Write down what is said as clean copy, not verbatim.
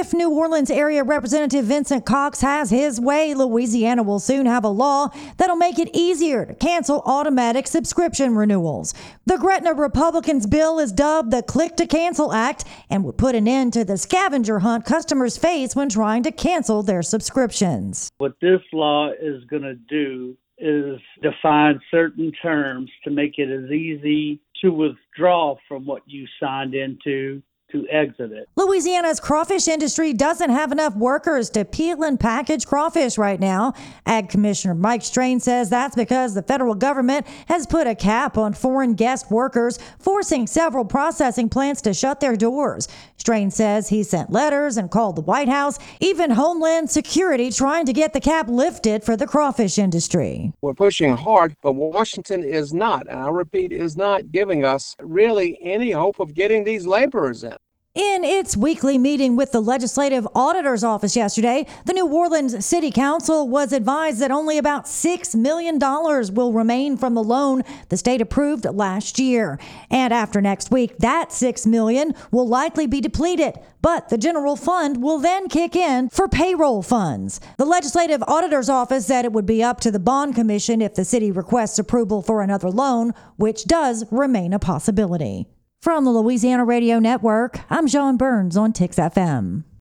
If New Orleans area Representative Vincent Cox has his way, Louisiana will soon have a law that'll make it easier to cancel automatic subscription renewals. The Gretna Republicans' bill is dubbed the Click to Cancel Act and would put an end to the scavenger hunt customers face when trying to cancel their subscriptions. What this law is going to do is define certain terms to make it as easy to withdraw from what you signed into to exit it. Louisiana's crawfish industry doesn't have enough workers to peel and package crawfish right now. Ag Commissioner Mike Strain says that's because the federal government has put a cap on foreign guest workers, forcing several processing plants to shut their doors. Strain says he sent letters and called the White House, even Homeland Security trying to get the cap lifted for the crawfish industry. We're pushing hard, but Washington is not, and I repeat, is not giving us really any hope of getting these laborers in. In its weekly meeting with the Legislative Auditor's Office yesterday, the New Orleans City Council was advised that only about $6 million will remain from the loan the state approved last year. And after next week, that $6 million will likely be depleted, but the general fund will then kick in for payroll funds. The Legislative Auditor's Office said it would be up to the Bond Commission if the city requests approval for another loan, which does remain a possibility. From the Louisiana Radio Network, I'm John Burns on TIX FM.